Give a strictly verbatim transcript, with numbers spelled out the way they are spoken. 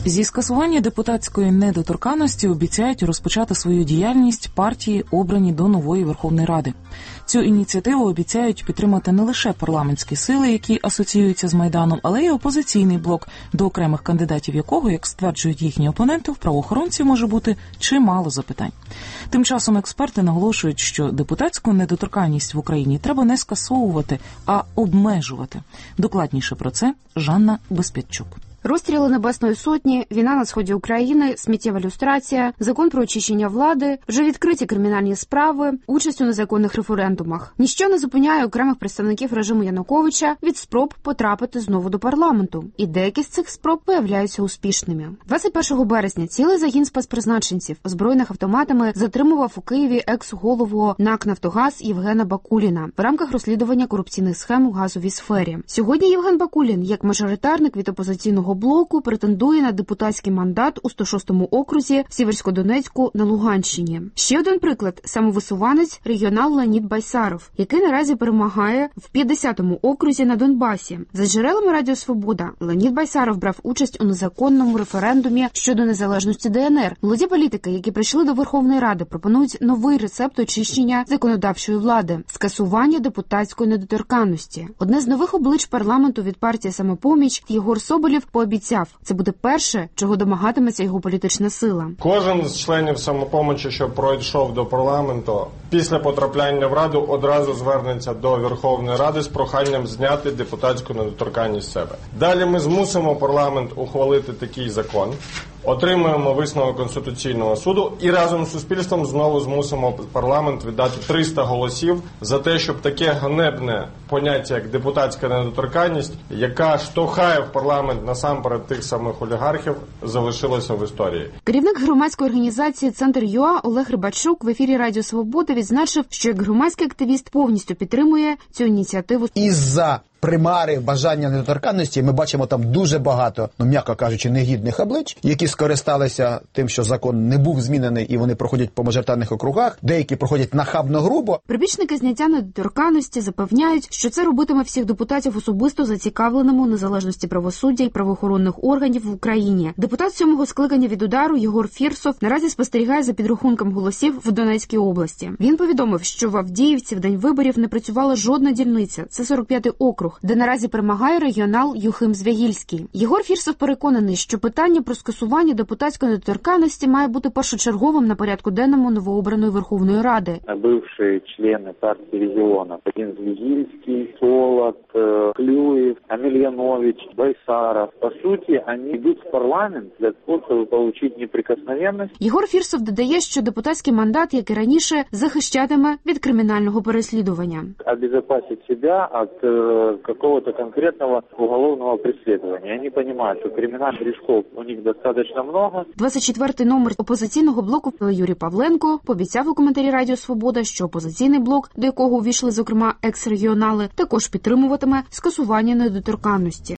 Зі скасування депутатської недоторканності обіцяють розпочати свою діяльність партії, обрані до нової Верховної Ради. Цю ініціативу обіцяють підтримати не лише парламентські сили, які асоціюються з Майданом, але й опозиційний блок, до окремих кандидатів якого, як стверджують їхні опоненти, в правоохоронців може бути чимало запитань. Тим часом експерти наголошують, що депутатську недоторканність в Україні треба не скасовувати, а обмежувати. Докладніше про це Жанна Безпятчук. Розстріли Небесної Сотні, війна на сході України, сміттєва люстрація, закон про очищення влади, вже відкриті кримінальні справи, участь у незаконних референдумах. Ніщо не зупиняє окремих представників режиму Януковича від спроб потрапити знову до парламенту. І деякі з цих спроб виявляються успішними. двадцять першого березня цілий загін спецпризначенців, озброєних автоматами, затримував у Києві екс-голову НАК «Нафтогаз» Євгена Бакуліна в рамках розслідування корупційних схем у газовій сфері. Сьогодні Євген Бакулін, як мажоритарник від опозиційного блоку, претендує на депутатський мандат у сто шостому окрузі в Сіверськодонецьку на Луганщині. Ще один приклад – самовисуванець регіонал Леонід Байсаров, який наразі перемагає в п'ятдесятому окрузі на Донбасі. За джерелами Радіо Свобода, Леонід Байсаров брав участь у незаконному референдумі щодо незалежності ДНР. Молоді політики, які прийшли до Верховної Ради, пропонують новий рецепт очищення законодавчої влади – скасування депутатської недоторканності. Одне з нових облич парламенту від партії «Самопоміч» Єгор Соболєв пообіцяв, це буде перше, чого домагатиметься його політична сила. Кожен з членів «Самопомочі», що пройшов до парламенту, після потрапляння в Раду одразу звернеться до Верховної Ради з проханням зняти депутатську недоторканність з себе. Далі ми змусимо парламент ухвалити такий закон, отримуємо висновок Конституційного суду і разом з суспільством знову змусимо парламент віддати триста голосів за те, щоб таке ганебне поняття, як депутатська недоторканність, яка штовхає в парламент насамперед тих самих олігархів, залишилося в історії. Керівник громадської організації «Центр ЮА» Олег Рибачук в ефірі Радіо Свобода відзначив, що як громадський активіст повністю підтримує цю ініціативу. Із-за примари бажання недоторканності ми бачимо там дуже багато, ну м'яко кажучи, негідних облич, які скористалися тим, що закон не був змінений і вони проходять по мажоритарних округах, деякі проходять нахабно грубо. Прибічники зняття недоторканності запевняють, що це робитиме всіх депутатів особисто зацікавленим у незалежності правосуддя і правоохоронних органів в Україні. Депутат сьомого скликання від «Удару» Єгор Фірсов наразі спостерігає за підрахунком голосів в Донецькій області. Він повідомив, що в Авдіївці в день виборів не працювала жодна дільниця. Це сорок п'ятий округ, де наразі перемагає регіонал Юхим Звягільський. Єгор Фірсов переконаний, що питання про скасування депутатської недоторканності має бути першочерговим на порядку денному новообраної Верховної Ради. Бивші члени партії регіону один Звягільський, Солод, Клюєв, Амельянович, Байсаров. По суті, вони йдуть в парламент для того, щоб отримати неприкосновенність. Єгор Фірсов додає, що депутатський мандат, як і раніше, захищатиме від кримінального переслідування. Обезопасить себе від какого-то конкретного уголовного преследования. Они понимают, что криминальных рисков у них достаточно много. двадцять четвертий номер опозиційного блоку Юрій Павленко пообіцяв у коментарі Радіо Свобода, що опозиційний блок, до якого увійшли, зокрема, екс-регіонали, також підтримуватиме скасування недоторканності.